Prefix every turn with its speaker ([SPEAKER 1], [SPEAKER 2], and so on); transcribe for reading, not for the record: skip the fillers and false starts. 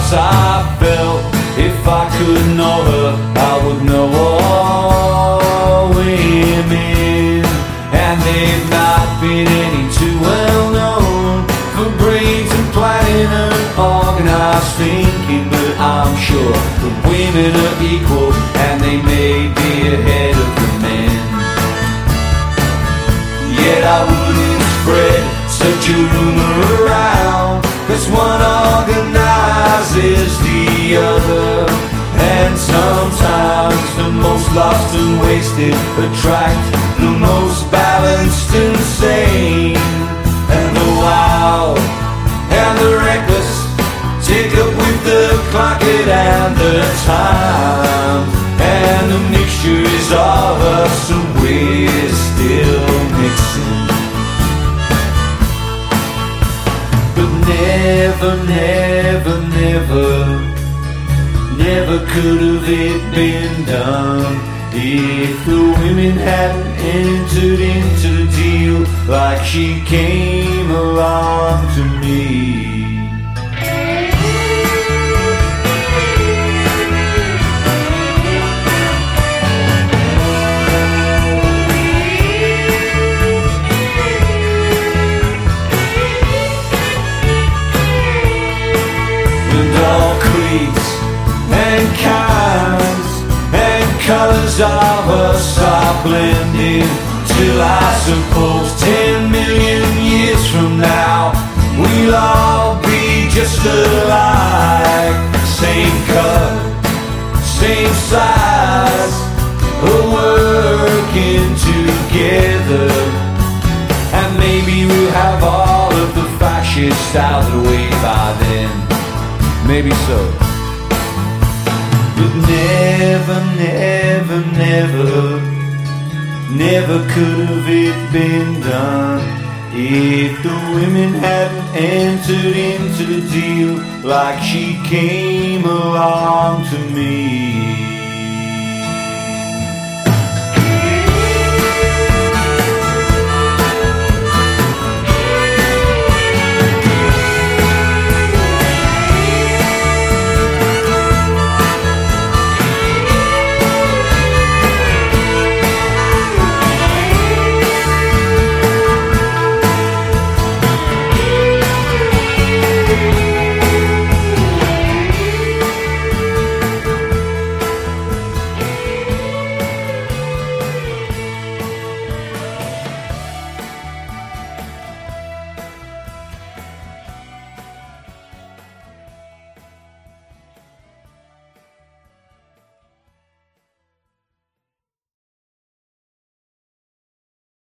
[SPEAKER 1] loss I felt. If I could know her, I would know all women. And they've not been any too well known for brains and planning and organized thinking. But I'm sure the women are equal and they may be ahead of the men. Yet I wouldn't spread such a rumor around, 'cause one organizes the other. And sometimes the most lost and wasted attract the most balanced and sane. And the wild and the reckless take up with the clocket and the time. And the mixture is all us and we're still mixing. But never, never, never, never could have it been done if the women hadn't entered into the deal like she came along to me. And all creeds and kinds and colors of us are blending, till I suppose 10 million years from now we'll all be just alike. Same cut, same size, working together. And maybe we'll have all of the fascists out of the way by then. Maybe so. But never, never, never, never could have it been done if the women hadn't entered into the deal like she came along to me.